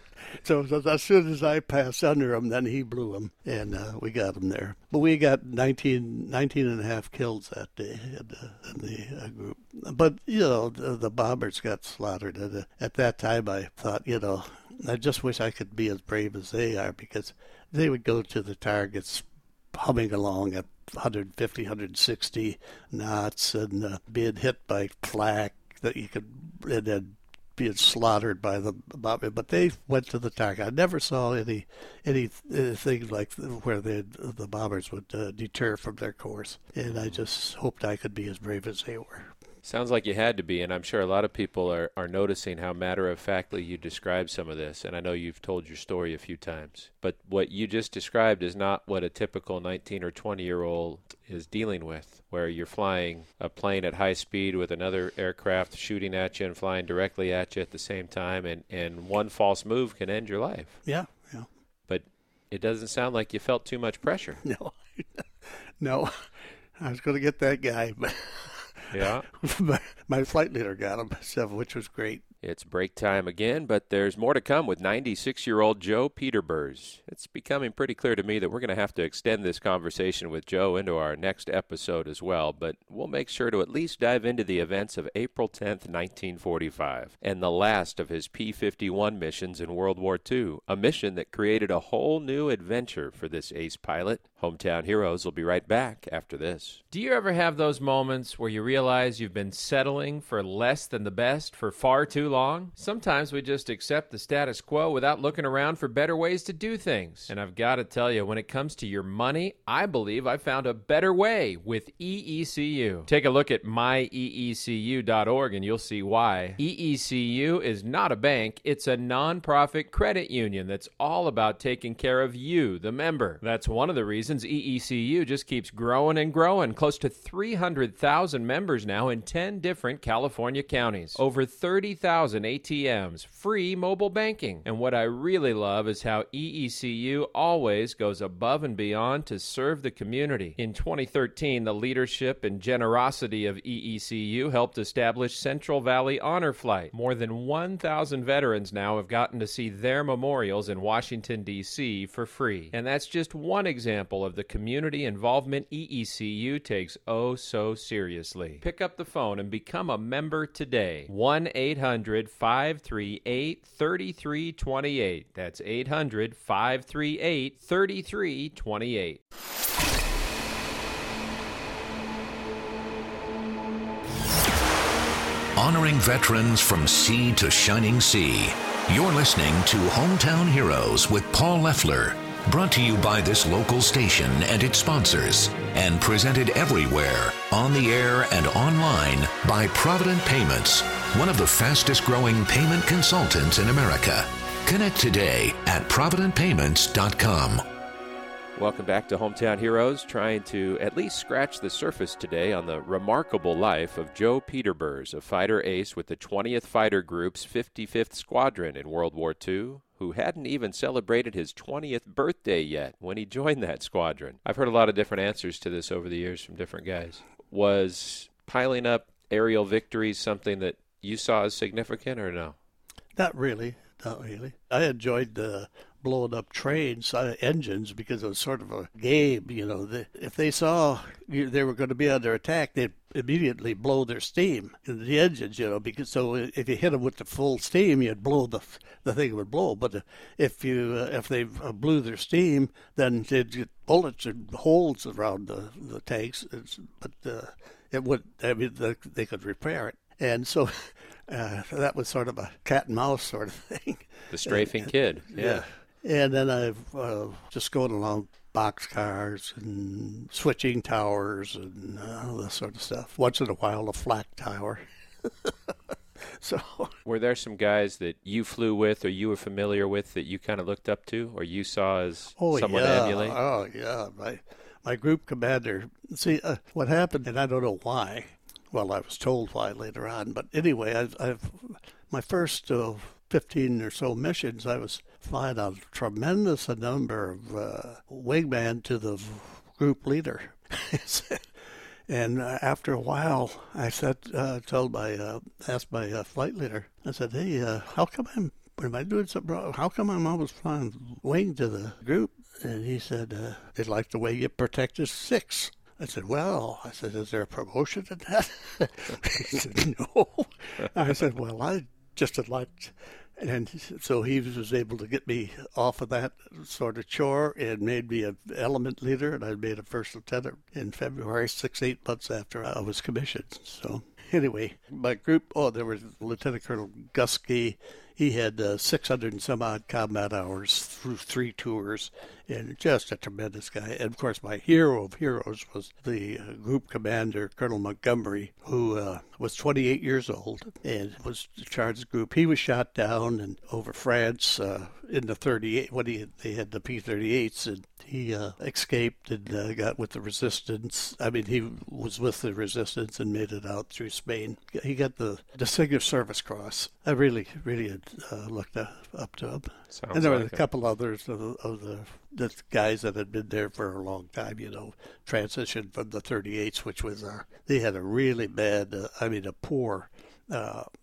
So, so as soon as I passed under him, then he blew him, and uh, we got him there. But we got nineteen, nineteen and a half kills that day in the, in the uh, group. But, you know, the, the bombers got slaughtered. And, uh, at that time, I thought, you know, I just wish I could be as brave as they are, because they would go to the targets humming along at one fifty, one sixty knots and uh, being hit by flak that you could, and then being slaughtered by the bomber. But they went to the target. I never saw any anything like where they, the bombers would uh, deter from their course. And I just hoped I could be as brave as they were. Sounds like you had to be, and I'm sure a lot of people are, are noticing how matter-of-factly you describe some of this, and I know you've told your story a few times. But what you just described is not what a typical nineteen or twenty-year-old is dealing with, where you're flying a plane at high speed with another aircraft shooting at you and flying directly at you at the same time, and, and one false move can end your life. Yeah, yeah. But it doesn't sound like you felt too much pressure. No, no. I was going to get that guy, but... Yeah. my, my flight leader got him, so, which was great. It's break time again, but there's more to come with ninety-six-year-old Joe Peterburs. It's becoming pretty clear to me that we're going to have to extend this conversation with Joe into our next episode as well, but we'll make sure to at least dive into the events of April tenth, nineteen forty-five, and the last of his P fifty-one missions in World War Two, a mission that created a whole new adventure for this ace pilot. Hometown Heroes will be right back after this. Do you ever have those moments where you realize you've been settling for less than the best for far too long? Sometimes we just accept the status quo without looking around for better ways to do things. And I've got to tell you, when it comes to your money, I believe I found a better way with E E C U. Take a look at my E E C U dot org and you'll see why. E E C U is not a bank, it's a nonprofit credit union that's all about taking care of you, the member. That's one of the reasons E E C U just keeps growing and growing. Close to three hundred thousand members now in ten different California counties. Over thirty thousand A T Ms, free mobile banking. And what I really love is how E E C U always goes above and beyond to serve the community. In twenty thirteen, the leadership and generosity of E E C U helped establish Central Valley Honor Flight. More than one thousand veterans now have gotten to see their memorials in Washington, D C for free. And that's just one example of the community involvement E E C U takes oh so seriously. Pick up the phone and become a member today. one eight hundred five three eight three three two eight. That's eight hundred five three eight three three two eight. Honoring veterans from sea to shining sea. You're listening to Hometown Heroes with Paul Leffler. Brought to you by this local station and its sponsors, and presented everywhere, on the air and online, by Provident Payments, one of the fastest growing payment consultants in America. Connect today at provident payments dot com. Welcome back to Hometown Heroes, trying to at least scratch the surface today on the remarkable life of Joe Peterburs, a fighter ace with the twentieth Fighter Group's fifty-fifth Squadron in World War Two, who hadn't even celebrated his twentieth birthday yet when he joined that squadron. I've heard a lot of different answers to this over the years from different guys. Was piling up aerial victories something that you saw as significant or no? Not really, not really. I enjoyed the blowing up trains, uh, engines, because it was sort of a game, you know. The, if they saw you, they were going to be under attack, they'd immediately blow their steam in the engines, you know, because so if you hit them with the full steam, you'd blow the the thing would blow. But if you uh, if they blew their steam, then they'd get bullets and holes around the, the tanks. It's, but uh, it would, I mean, the, they could repair it. And so uh, that was sort of a cat and mouse sort of thing. The strafing and, kid, yeah. yeah. And then I've uh, just going along boxcars and switching towers and uh, all this sort of stuff. Once in a while, a flak tower. So, were there some guys that you flew with or you were familiar with that you kind of looked up to or you saw as oh, someone yeah. to emulate? Oh, yeah. My, my group commander, see, uh, what happened, and I don't know why. Well, I was told why later on. But anyway, I've, I've my first uh, fifteen or so missions, I was flying a tremendous number of uh, wingman to the group leader. And uh, after a while, I said, uh, told my, uh, asked my uh, flight leader, I said, hey, uh, how come I'm, am I doing something wrong? How come I'm always flying wing to the group? And he said, uh, they like the way you protected six. I said, well, I said, is there a promotion in that? He said, no. I said, well, I just had liked. And so he was able to get me off of that sort of chore and made me an element leader, and I made a first lieutenant in February, six, eight months after I was commissioned. So anyway, my group, oh, there was Lieutenant Colonel Gusky. He had uh, six hundred and some odd combat hours through three tours, and just a tremendous guy. And of course, my hero of heroes was the uh, group commander, Colonel Montgomery, who uh, was twenty-eight years old and was in charge of the group. He was shot down and over France uh, in the thirty-eight when he they had the P thirty-eights, and he uh, escaped and uh, got with the resistance. I mean, he was with the resistance and made it out through Spain. He got the Distinguished Service Cross. I really, really had uh, looked up, up to him. Sounds and there like were a it. couple others of, the, of the, the guys that had been there for a long time, you know, transitioned from the thirty-eights, which was, uh, they had a really bad, uh, I mean, a poor uh,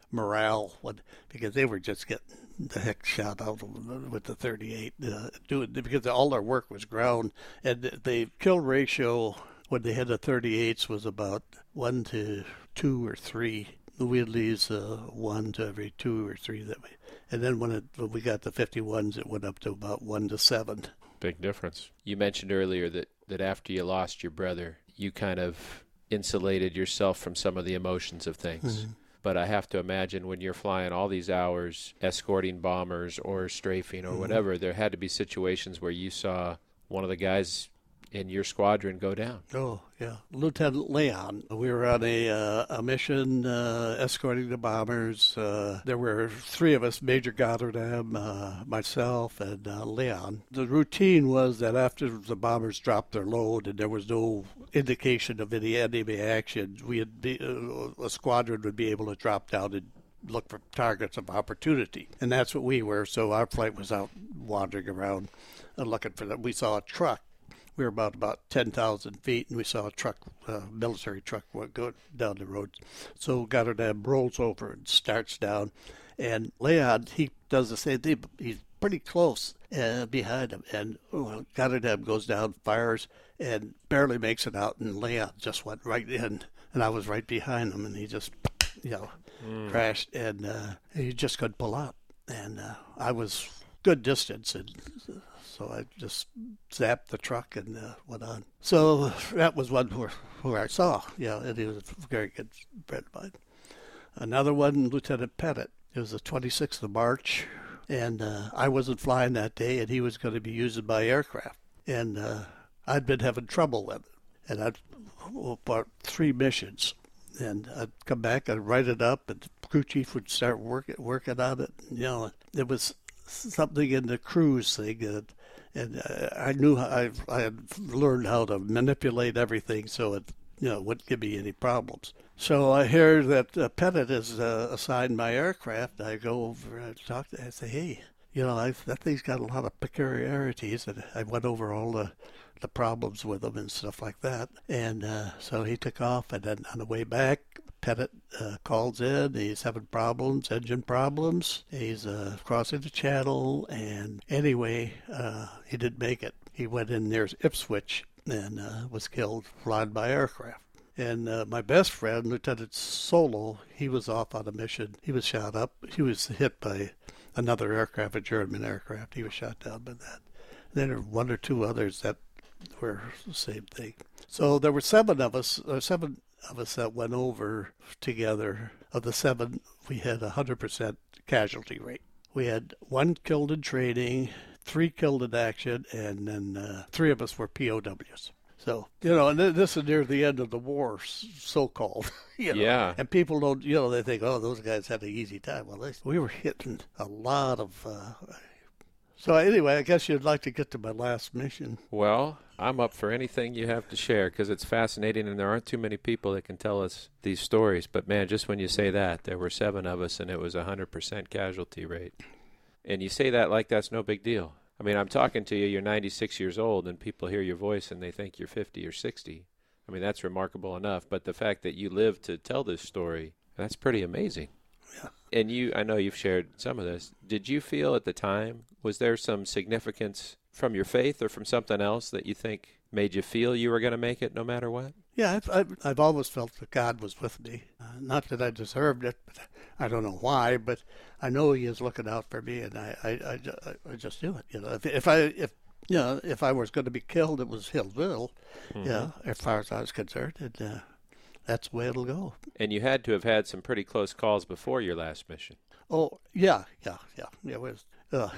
morale when, because they were just getting the heck shot out with the thirty-eight, uh, doing because all their work was ground, and the kill ratio when they had the thirty-eights was about one to two or three. The Wheatley's uh, one to every two or three that we, and then when, it, when we got the fifty-ones, it went up to about one to seven. Big difference. You mentioned earlier that, that after you lost your brother, you kind of insulated yourself from some of the emotions of things. Mm-hmm. But I have to imagine when you're flying all these hours, escorting bombers or strafing or mm-hmm. whatever, there had to be situations where you saw one of the guys in your squadron go down. Oh, yeah. Lieutenant Leon. We were on a, uh, a mission uh, escorting the bombers. Uh, there were three of us, Major Goddardam, uh, myself, and uh, Leon. The routine was that after the bombers dropped their load and there was no indication of any enemy action, we had be, uh, a squadron would be able to drop down and look for targets of opportunity. And that's what we were. So our flight was out wandering around and looking for them. We saw a truck. We were about about ten thousand feet, and we saw a truck, a uh, military truck, go down the road. So Goddardam rolls over and starts down, and Leon, he does the same thing. He's pretty close uh, behind him, and well, Goddardam goes down, fires, and barely makes it out, and Leon just went right in, and I was right behind him, and he just, you know, mm. crashed, and uh, he just couldn't pull out. And uh, I was good distance, and so I just zapped the truck and uh, went on. So that was one where, where I saw, yeah, and he was a very good friend of mine. Another one, Lieutenant Pettit. It was the twenty-sixth of March, and uh, I wasn't flying that day, and he was going to be using my aircraft. And uh, I'd been having trouble with it, and I'd about three missions. And I'd come back, I'd write it up, and the crew chief would start working working on it. You know, it was something in the cruise thing, and, and uh, I knew how, I I had learned how to manipulate everything so it you know wouldn't give me any problems. So I hear that uh, Pettit is uh, assigned my aircraft. I go over and talk to him. I say, hey, you know, I, that thing's got a lot of peculiarities, and I went over all the the problems with him and stuff like that. And uh, so he took off, and then on the way back, Pettit uh, calls in. He's having problems, engine problems. He's uh, crossing the channel, and anyway, uh, he didn't make it. He went in near Ipswich and uh, was killed flying by aircraft. And uh, my best friend, Lieutenant Solo, he was off on a mission. He was shot up. He was hit by another aircraft, a German aircraft. He was shot down by that. And then there were one or two others that were the same thing. So there were seven of us, or seven of us that went over together. Of the seven, we had a one hundred percent casualty rate. We had one killed in training, three killed in action, and then uh, three of us were P O Ws. So, you know, and this is near the end of the war, so-called. You know? Yeah. And people don't, you know, they think, oh, those guys had an easy time. Well, they, we were hitting a lot of... Uh, so anyway, I guess you'd like to get to my last mission. Well, I'm up for anything you have to share because it's fascinating, and there aren't too many people that can tell us these stories. But, man, just when you say that, there were seven of us, and it was a one hundred percent casualty rate. And you say that like that's no big deal. I mean, I'm talking to you, you're ninety-six years old, and people hear your voice and they think you're fifty or sixty. I mean, that's remarkable enough. But the fact that you lived to tell this story, that's pretty amazing. Yeah. And you, I know you've shared some of this. Did you feel at the time, was there some significance from your faith or from something else that you think made you feel you were going to make it no matter what? Yeah, I've, I've, I've always felt that God was with me. Uh, not that I deserved it, but I don't know why, but I know He is looking out for me, and I, I, I, I just do it. You know, if, if I, if you know, if I was going to be killed, it was His will. Mm-hmm. You know, as far as I was concerned, and uh, that's the way it'll go. And you had to have had some pretty close calls before your last mission. Oh yeah, yeah, yeah. It was. Uh,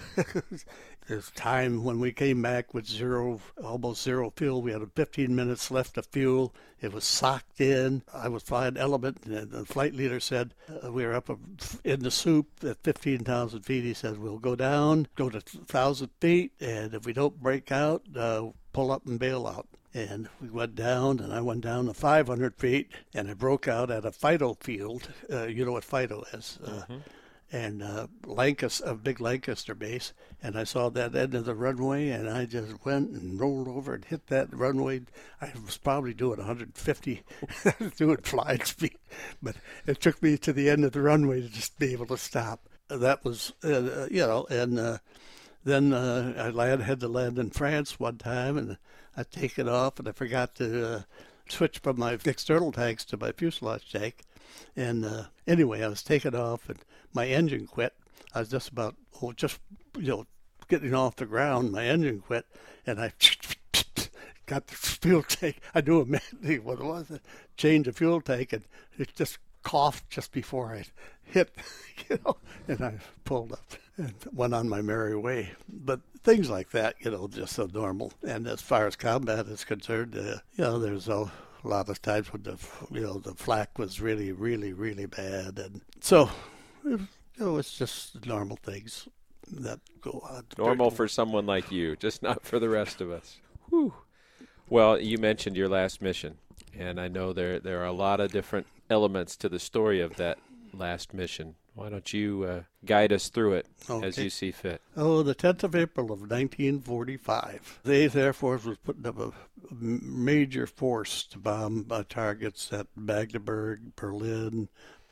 There's time when we came back with zero, almost zero fuel. We had fifteen minutes left of fuel. It was socked in. I was flying Element, and the flight leader said, uh, we were up in the soup at fifteen thousand feet. He said, we'll go down, go to one thousand feet, and if we don't break out, uh, pull up and bail out. And we went down, and I went down to five hundred feet, and I broke out at a phyto field. Uh, you know what phyto is. Uh, mm-hmm. and uh, Lancaster, a big Lancaster base, and I saw that end of the runway, and I just went and rolled over and hit that runway. I was probably doing one hundred fifty, doing flying speed, but it took me to the end of the runway to just be able to stop. That was, uh, you know, and uh, then uh, I land, had to land in France one time, and I take it off, and I forgot to uh, switch from my external tanks to my fuselage tank. And uh, anyway, I was taking off, and my engine quit. I was just about, oh, just, you know, getting off the ground. My engine quit, and I got the fuel tank. I knew immediately what it was. I changed the fuel tank, and it just coughed just before I hit, you know, and I pulled up and went on my merry way. But things like that, you know, just so normal. And as far as combat is concerned, uh, you know, there's a a lot of times when the, you know, the flak was really, really, really bad. And so, you know, it's just normal things that go on. Normal for someone like you, just not for the rest of us. Whew. Well, you mentioned your last mission, and I know there, there are a lot of different elements to the story of that last mission. Why don't you uh, guide us through it okay. as you see fit? Oh, the tenth of April of nineteen forty-five. The eighth Air Force was putting up a major force to bomb uh, targets at Magdeburg, Berlin,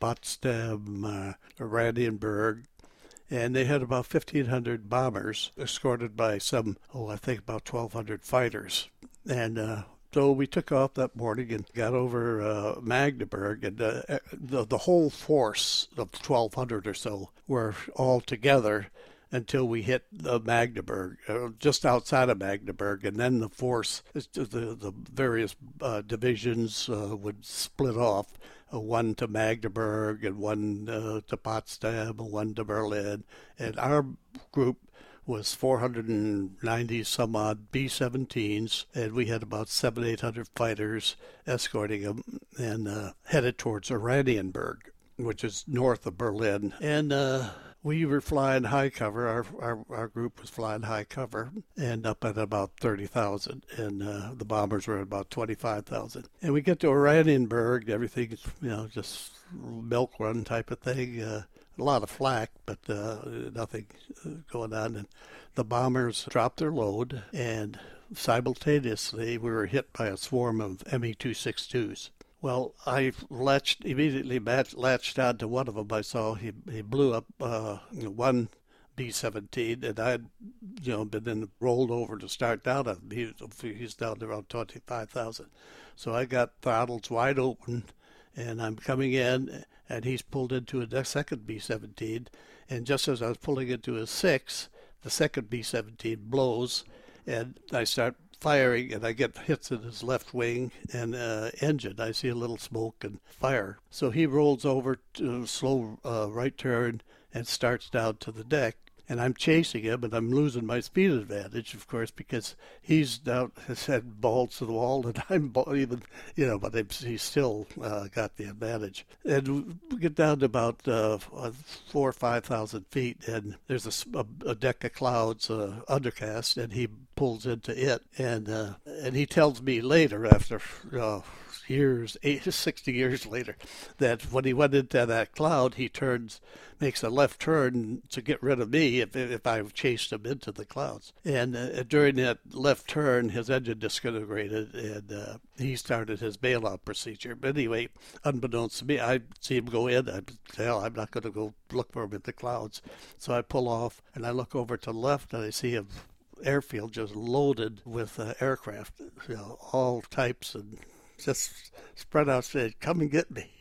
Potsdam, uh, Oranienburg. And they had about fifteen hundred bombers escorted by some, oh, I think about twelve hundred fighters. And uh, so we took off that morning and got over uh, Magdeburg, and uh, the, the whole force of twelve hundred or so were all together until we hit the Magdeburg, uh, just outside of Magdeburg, and then the force, the, the various uh, divisions uh, would split off, uh, one to Magdeburg and one uh, to Potsdam and one to Berlin, and our group was four hundred ninety some odd B seventeens, and we had about seven, eight hundred fighters escorting them, and uh, headed towards Oranienburg, which is north of Berlin. And uh, we were flying high cover. Our, our our group was flying high cover, and up at about thirty thousand, and uh, the bombers were at about twenty-five thousand. And we get to Oranienburg, everything's, you know, just milk run type of thing. Uh, A lot of flak, but uh, nothing going on. And the bombers dropped their load, and simultaneously we were hit by a swarm of M E two sixty-twos. Well, I latched, immediately latched on to one of them. I saw he, he blew up uh, one B seventeen, and I had, you know, been in, rolled over to start down on him. He, he's down to around twenty-five thousand. So I got throttles wide open, and I'm coming in, and he's pulled into a second B seventeen, and just as I was pulling into his six, the second B seventeen blows, and I start firing, and I get hits in his left wing and uh, engine. I see a little smoke and fire. So he rolls over to a slow uh, right turn and starts down to the deck. And I'm chasing him, and I'm losing my speed advantage, of course, because he's down, his head balls to the wall, and I'm even, you know, but I'm, he's still uh, got the advantage. And we get down to about uh, four or five thousand feet, and there's a, a, a deck of clouds, uh, undercast, and he pulls into it, and uh, and he tells me later, after uh, years, eight, sixty years later, that when he went into that cloud, he turns, makes a left turn to get rid of me if if I chased him into the clouds. And uh, during that left turn, his engine disintegrated, and uh, he started his bailout procedure. But anyway, unbeknownst to me, I see him go in. I hell, I'm not going to go look for him in the clouds. So I pull off, and I look over to the left, and I see a airfield just loaded with uh, aircraft, you know, all types, and just spread out, said, "Come and get me."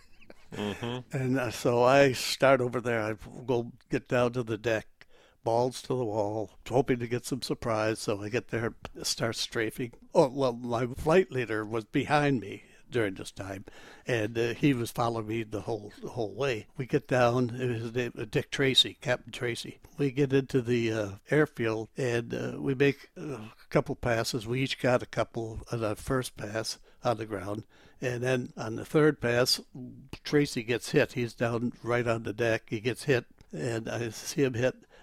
Mm-hmm. And uh, so I start over there. I go get down to the deck, balls to the wall, hoping to get some surprise. So I get there, start strafing. Oh, well, my flight leader was behind me during this time, and uh, he was following me the whole the whole way. We get down, it was his name, uh, Dick Tracy, Captain Tracy. We get into the uh, airfield, and uh, we make a couple passes. We each got a couple on the first pass on the ground, and then on the third pass, Tracy gets hit. He's down right on the deck. He gets hit, and I see him hit,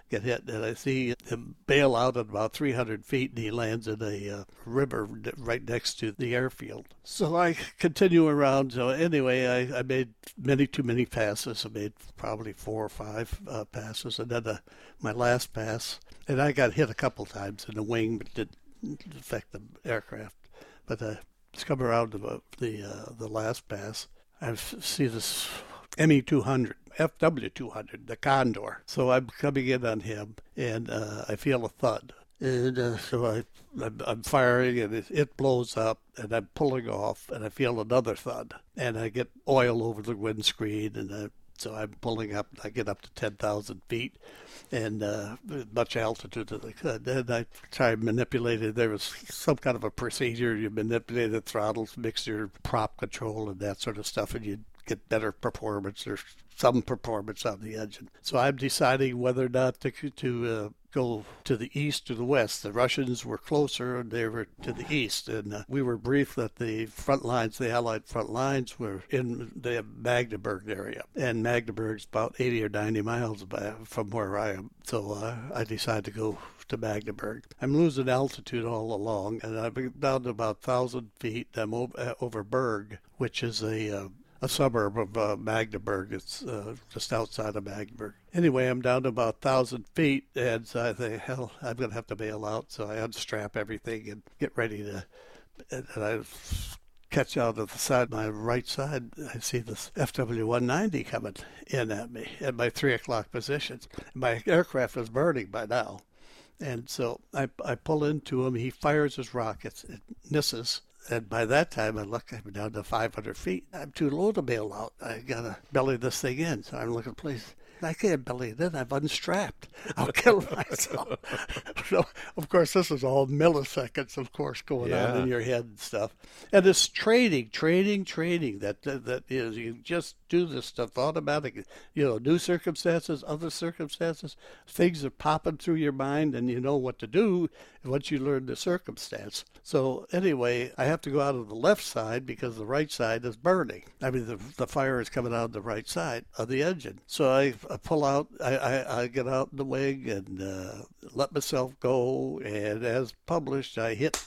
get hit, and I see him bail out at about three hundred feet, and he lands in a uh, river right next to the airfield. So I continue around. So anyway, I, I made many too many passes. I made probably four or five uh, passes, and then uh, my last pass, and I got hit a couple times in the wing, but didn't affect the aircraft. But I come around to the uh, the last pass, I see this M E two hundred, F W two hundred, the Condor. So I'm coming in on him, and uh, I feel a thud. And uh, so I, I'm, I'm firing, and it, it blows up, and I'm pulling off, and I feel another thud. And I get oil over the windscreen, and I, so I'm pulling up. I get up to ten thousand feet, and uh, much altitude as I could. And I try manipulating. There was some kind of a procedure. You manipulate the throttles, mix your prop control, and that sort of stuff, and you get better performance or some performance on the engine. So I'm deciding whether or not to, to uh, go to the east or the west. The Russians were closer, and they were to the east. And uh, we were briefed that the front lines, the Allied front lines, were in the Magdeburg area. And Magdeburg's about eighty or ninety miles by, from where I am. So uh, I decided to go to Magdeburg. I'm losing altitude all along, and I'm down to about one thousand feet. I'm over, uh, over Berg, which is a... Uh, a suburb of uh, Magdeburg. It's uh, just outside of Magdeburg. Anyway, I'm down to about one thousand feet, and so I think, hell, I'm going to have to bail out. So I unstrap everything and get ready to, and, and I catch out of the side, my right side, I see this F W one ninety coming in at me at my three o'clock position. My aircraft is burning by now. And so I, I pull into him. He fires his rockets. It misses. And by that time, I look, I'm down to five hundred feet. I'm too low to bail out. I got to belly this thing in. So I'm looking, please. I can't belly it in. I've unstrapped. I'll kill myself. So, of course, this is all milliseconds, of course, going yeah. on in your head and stuff. And it's training, training, training. That, that that is, you just do this stuff automatically. You know, new circumstances, other circumstances, things are popping through your mind, and you know what to do once you learn the circumstance. So anyway, I have to go out of the left side because the right side is burning. I mean, the, the fire is coming out of the right side of the engine. So I, I pull out, I, I, I get out in the wing and uh, let myself go. And as published, I hit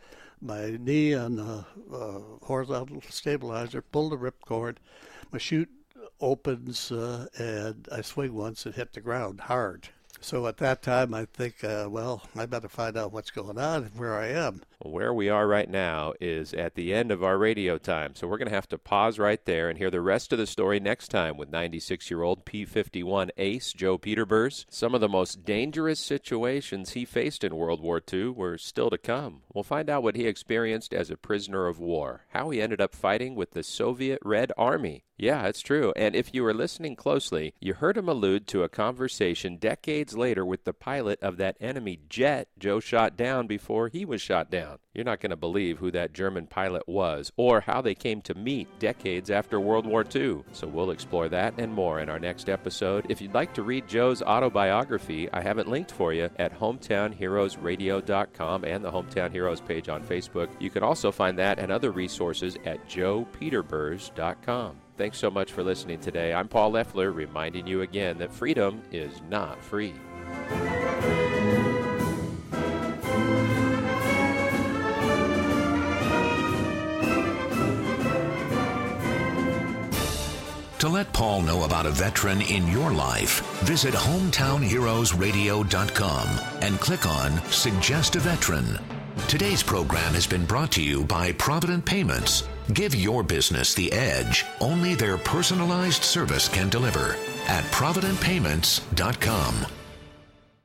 my knee on the uh, horizontal stabilizer, pull the ripcord. My chute opens uh, and I swing once and hit the ground hard. So at that time, I think, uh, well, I better find out what's going on and where I am. Where we are right now is at the end of our radio time, so we're going to have to pause right there and hear the rest of the story next time with ninety-six-year-old P fifty-one ace Joe Peterbers. Some of the most dangerous situations he faced in World War Two were still to come. We'll find out what he experienced as a prisoner of war, how he ended up fighting with the Soviet Red Army. Yeah, it's true. And if you were listening closely, you heard him allude to a conversation decades later with the pilot of that enemy jet Joe shot down before he was shot down. You're not going to believe who that German pilot was or how they came to meet decades after World War Two. So we'll explore that and more in our next episode. If you'd like to read Joe's autobiography, I have it linked for you at hometown heroes radio dot com and the Hometown Heroes page on Facebook. You can also find that and other resources at joe peterbers dot com. Thanks so much for listening today. I'm Paul Leffler, reminding you again that freedom is not free. To let Paul know about a veteran in your life, visit hometown heroes radio dot com and click on Suggest a Veteran. Today's program has been brought to you by Provident Payments. Give your business the edge only their personalized service can deliver at provident payments dot com.